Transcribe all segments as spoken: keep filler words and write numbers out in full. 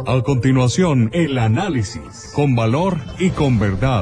A continuación, el análisis, con valor y con verdad.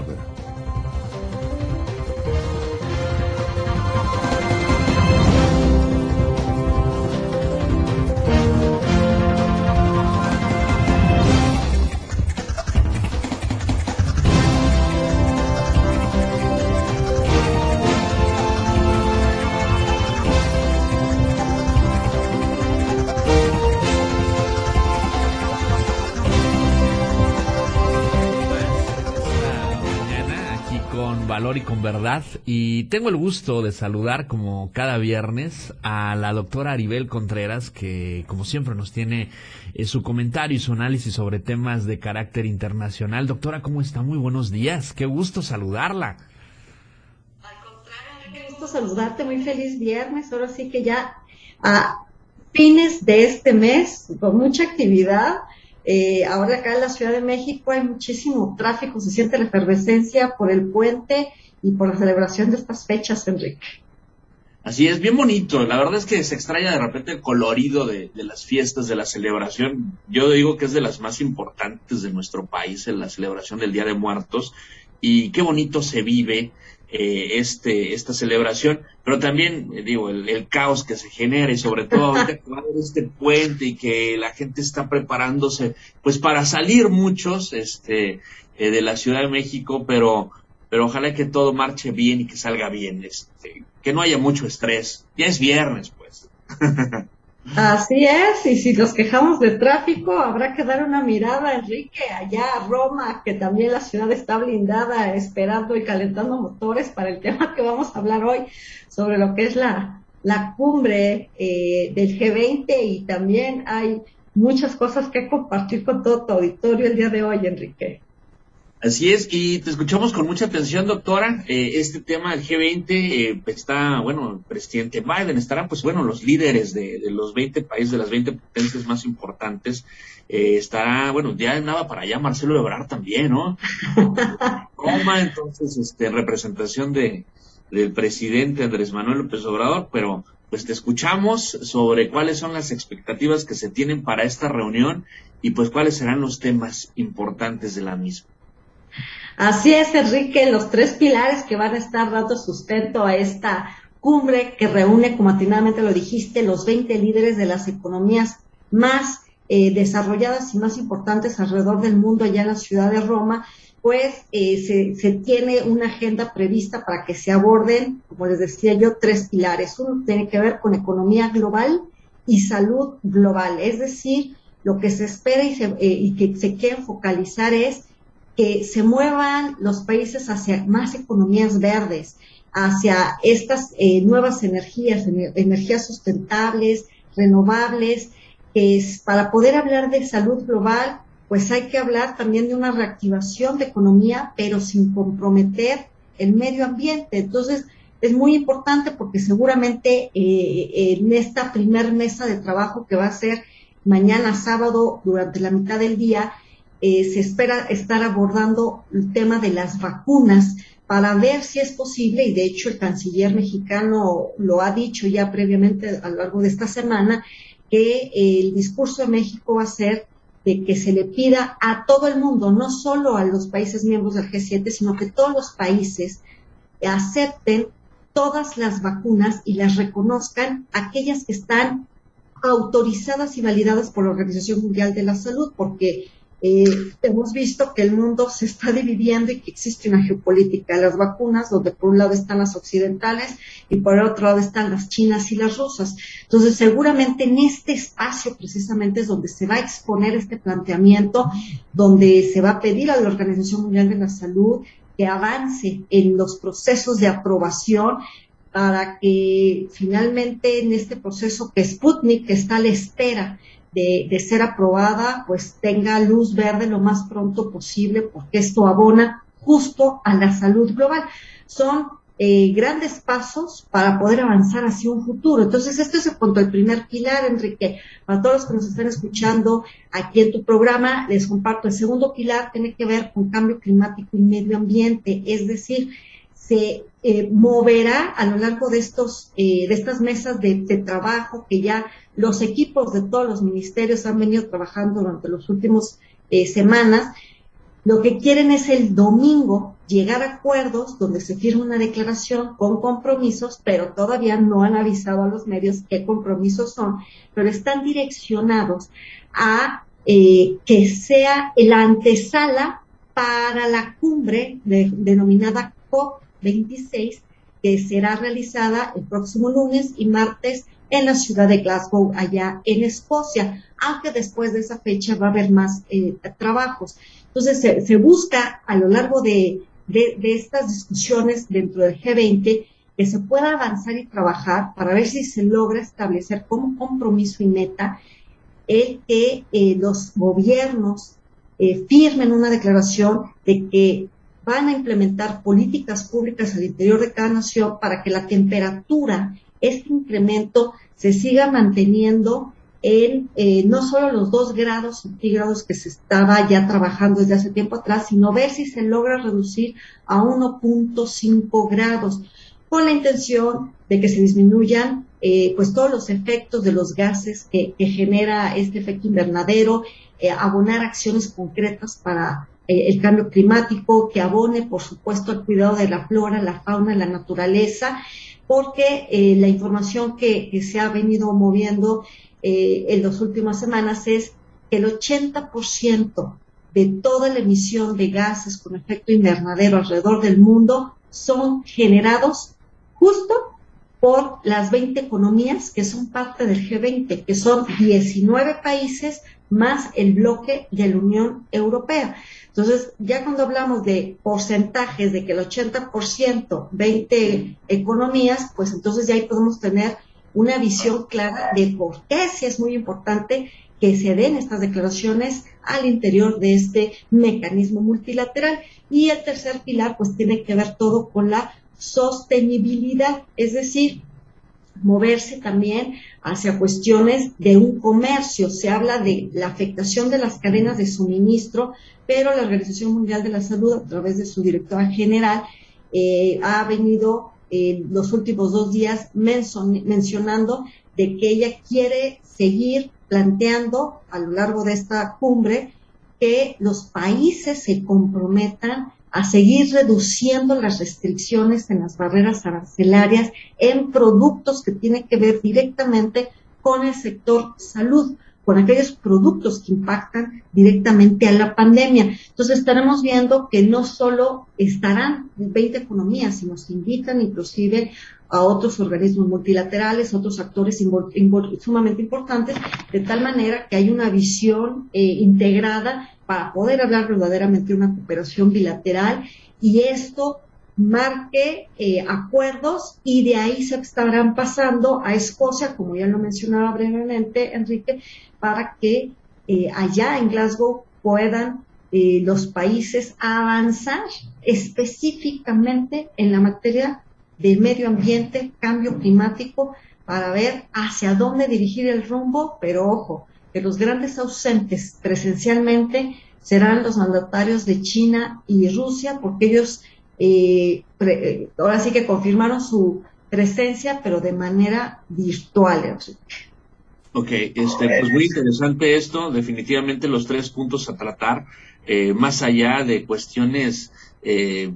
Valor y con verdad, y tengo el gusto de saludar como cada viernes a la doctora Aribel Contreras, que como siempre nos tiene eh, su comentario y su análisis sobre temas de carácter internacional. Doctora, ¿cómo está? Muy buenos días, qué gusto saludarla. Al contrario, qué gusto saludarte, muy feliz viernes, ahora sí que ya a fines de este mes, con mucha actividad. Eh, ahora acá en la Ciudad de México hay muchísimo tráfico, se siente la efervescencia por el puente y por la celebración de estas fechas, Enrique. Así es, bien bonito. La verdad es que se extraña de repente el colorido de, de las fiestas, de la celebración. Yo digo que es de las más importantes de nuestro país, en la celebración del Día de Muertos. Y qué bonito se vive eh, este esta celebración, pero también, eh, digo, el, el caos que se genera, y sobre todo ahorita que va a haber este puente y que la gente está preparándose, pues para salir muchos este eh, de la Ciudad de México, pero pero ojalá que todo marche bien y que salga bien, este que no haya mucho estrés. Ya es viernes, pues. Así es, y si nos quejamos de tráfico, habrá que dar una mirada, Enrique, allá a Roma, que también la ciudad está blindada, esperando y calentando motores para el tema que vamos a hablar hoy, sobre lo que es la, la cumbre eh, del G veinte, y también hay muchas cosas que compartir con todo tu auditorio el día de hoy, Enrique. Así es, y te escuchamos con mucha atención, doctora. Eh, este tema del G veinte, eh, está, bueno, el presidente Biden, estarán, pues bueno, los líderes de, de los veinte países, de las veinte potencias más importantes. Eh, estará, bueno, ya nada para allá Marcelo Ebrard también, ¿no? Roma, entonces, este, en representación de, del presidente Andrés Manuel López Obrador, pero pues te escuchamos sobre cuáles son las expectativas que se tienen para esta reunión y pues cuáles serán los temas importantes de la misma. Así es, Enrique, los tres pilares que van a estar dando sustento a esta cumbre que reúne, como atinadamente lo dijiste, los veinte líderes de las economías más eh, desarrolladas y más importantes alrededor del mundo allá en la ciudad de Roma, pues eh, se, se tiene una agenda prevista para que se aborden, como les decía yo, tres pilares. Uno tiene que ver con economía global y salud global, es decir, lo que se espera y, se, eh, y que se quiere focalizar es que se muevan los países hacia más economías verdes, hacia estas eh, nuevas energías, energías sustentables, renovables, que es, para poder hablar de salud global, pues hay que hablar también de una reactivación de economía, pero sin comprometer el medio ambiente. Entonces, es muy importante porque seguramente eh, en esta primer mesa de trabajo que va a ser mañana sábado durante la mitad del día, Eh, se espera estar abordando el tema de las vacunas para ver si es posible, y de hecho el canciller mexicano lo ha dicho ya previamente a lo largo de esta semana, que el discurso de México va a ser de que se le pida a todo el mundo, no solo a los países miembros del G siete, sino que todos los países acepten todas las vacunas y las reconozcan, aquellas que están autorizadas y validadas por la Organización Mundial de la Salud, porque Eh, hemos visto que el mundo se está dividiendo y que existe una geopolítica de las vacunas, donde por un lado están las occidentales y por el otro lado están las chinas y las rusas. Entonces, seguramente en este espacio precisamente es donde se va a exponer este planteamiento, donde se va a pedir a la Organización Mundial de la Salud que avance en los procesos de aprobación para que finalmente en este proceso que Sputnik, que está a la espera De, de ser aprobada, pues tenga luz verde lo más pronto posible, porque esto abona justo a la salud global. Son eh, grandes pasos para poder avanzar hacia un futuro. Entonces, este es en cuanto al primer pilar, Enrique. Para todos los que nos están escuchando aquí en tu programa, les comparto. El segundo pilar tiene que ver con cambio climático y medio ambiente, es decir, se eh, moverá a lo largo de estos eh, de estas mesas de, de trabajo que ya los equipos de todos los ministerios han venido trabajando durante los últimos eh, semanas. Lo que quieren es el domingo llegar a acuerdos donde se firma una declaración con compromisos, pero todavía no han avisado a los medios qué compromisos son, pero están direccionados a eh, que sea la antesala para la cumbre de, denominada COP veintiséis, que será realizada el próximo lunes y martes en la ciudad de Glasgow, allá en Escocia, aunque después de esa fecha va a haber más eh, trabajos. Entonces se, se busca a lo largo de, de, de estas discusiones dentro del G veinte que se pueda avanzar y trabajar para ver si se logra establecer como compromiso y meta el que eh, los gobiernos eh, firmen una declaración de que van a implementar políticas públicas al interior de cada nación para que la temperatura, este incremento, se siga manteniendo en eh, no solo los dos grados centígrados que se estaba ya trabajando desde hace tiempo atrás, sino ver si se logra reducir a uno punto cinco grados, con la intención de que se disminuyan eh, pues todos los efectos de los gases que, que genera este efecto invernadero, eh, abonar acciones concretas para eh, el cambio climático, que abone, por supuesto, al cuidado de la flora, la fauna, la naturaleza, porque eh, la información que, que se ha venido moviendo eh, en las últimas semanas es que el ochenta por ciento de toda la emisión de gases con efecto invernadero alrededor del mundo son generados justo por las veinte economías que son parte del G veinte, que son diecinueve países más el bloque de la Unión Europea. Entonces, ya cuando hablamos de porcentajes de que el ochenta por ciento, veinte economías, pues entonces ya ahí podemos tener una visión clara de por qué sí es muy importante que se den estas declaraciones al interior de este mecanismo multilateral. Y el tercer pilar, pues tiene que ver todo con la sostenibilidad, es decir, moverse también hacia cuestiones de un comercio. Se habla de la afectación de las cadenas de suministro, pero la Organización Mundial de la Salud, a través de su directora general, eh, ha venido eh, los últimos dos días menson- mencionando de que ella quiere seguir planteando a lo largo de esta cumbre que los países se comprometan a seguir reduciendo las restricciones en las barreras arancelarias en productos que tienen que ver directamente con el sector salud, con aquellos productos que impactan directamente a la pandemia. Entonces estaremos viendo que no solo estarán veinte economías, sino se invitan inclusive a otros organismos multilaterales, otros actores invo- invo- sumamente importantes, de tal manera que hay una visión eh, integrada para poder hablar verdaderamente de una cooperación bilateral, y esto marque eh, acuerdos, y de ahí se estarán pasando a Escocia, como ya lo mencionaba brevemente Enrique, para que eh, allá en Glasgow puedan eh, los países avanzar específicamente en la materia del medio ambiente, cambio climático, para ver hacia dónde dirigir el rumbo, pero ojo, que los grandes ausentes presencialmente serán los mandatarios de China y Rusia, porque ellos eh, pre, ahora sí que confirmaron su presencia, pero de manera virtual. Ok, este, pues muy interesante esto, definitivamente los tres puntos a tratar, eh, más allá de cuestiones eh,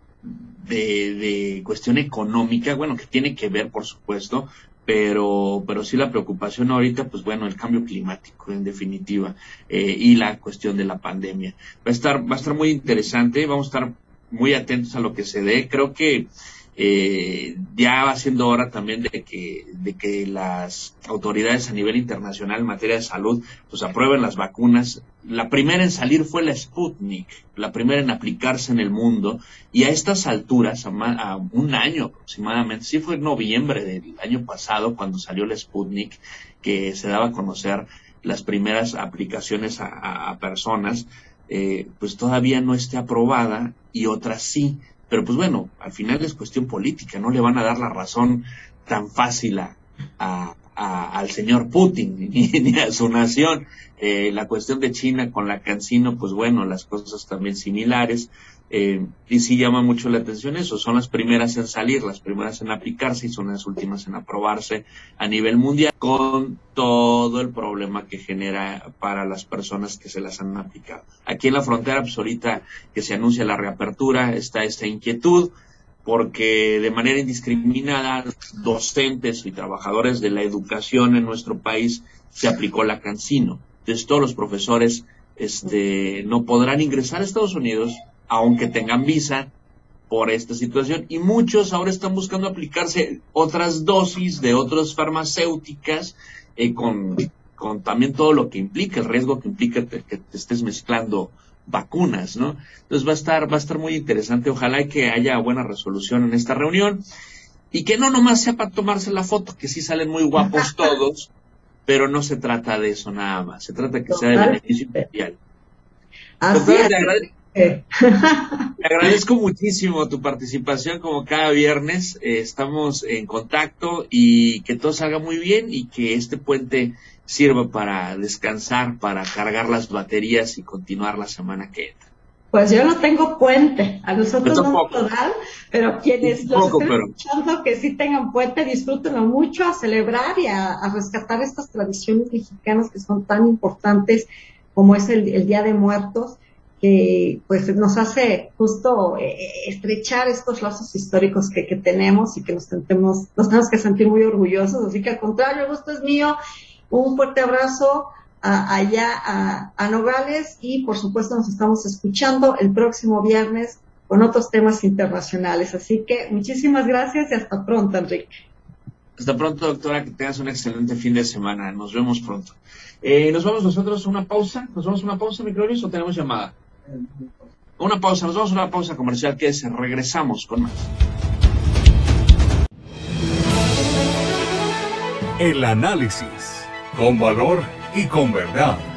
de, de cuestión económica, bueno, que tiene que ver, por supuesto, pero pero sí la preocupación ahorita, pues bueno, el cambio climático, en definitiva, eh, y la cuestión de la pandemia. Va a estar, va a estar muy interesante, vamos a estar muy atentos a lo que se dé. Creo que eh, ya va siendo hora también de que de que las autoridades a nivel internacional en materia de salud pues aprueben las vacunas. La primera en salir fue la Sputnik, la primera en aplicarse en el mundo, y a estas alturas, a, ma- a un año aproximadamente, sí fue en noviembre del año pasado cuando salió la Sputnik, que se daba a conocer las primeras aplicaciones a, a, a personas, eh, pues todavía no esté aprobada, y otras sí. Pero pues bueno, al final es cuestión política, no le van a dar la razón tan fácil a, a, a, al señor Putin ni, ni a su nación. Eh, la cuestión de China con la CanSino, pues bueno, las cosas también similares. Eh, y sí llama mucho la atención eso, son las primeras en salir, las primeras en aplicarse y son las últimas en aprobarse a nivel mundial, con todo el problema que genera para las personas que se las han aplicado. Aquí en la frontera, pues ahorita que se anuncia la reapertura, está esta inquietud, porque de manera indiscriminada, docentes y trabajadores de la educación en nuestro país se aplicó la Cancino. Entonces todos los profesores este, no podrán ingresar a Estados Unidos aunque tengan visa por esta situación, y muchos ahora están buscando aplicarse otras dosis de otras farmacéuticas eh, con, con también todo lo que implica, el riesgo que implica te, que te estés mezclando vacunas, ¿no? Entonces va a estar, va a estar muy interesante, ojalá que haya buena resolución en esta reunión, y que no nomás sea para tomarse la foto, que sí salen muy guapos todos, pero no se trata de eso nada más, se trata de que sea de beneficio mundial. Doctora, te agradezco. Te agradezco muchísimo tu participación como cada viernes, eh, estamos en contacto y que todo salga muy bien y que este puente sirva para descansar, para cargar las baterías y continuar la semana que entra. Pues yo no tengo puente, a nosotros no nos lo dan, pero quienes los poco, estén pero... escuchando que sí tengan puente, disfrútenlo mucho, a celebrar y a, a rescatar estas tradiciones mexicanas que son tan importantes como es el, el Día de Muertos, que pues nos hace justo eh, estrechar estos lazos históricos que, que tenemos y que nos sentemos, nos tenemos que sentir muy orgullosos, así que al contrario, el gusto es mío, un fuerte abrazo a, allá a, a Nogales y por supuesto nos estamos escuchando el próximo viernes con otros temas internacionales, así que muchísimas gracias y hasta pronto, Enrique. Hasta pronto, doctora, que tengas un excelente fin de semana, nos vemos pronto. Eh, nos vamos nosotros a una pausa, nos vamos a una pausa, mi Cloris, o tenemos llamada. Una pausa, nos vamos a una pausa comercial que es, regresamos con más. El análisis, con valor y con verdad.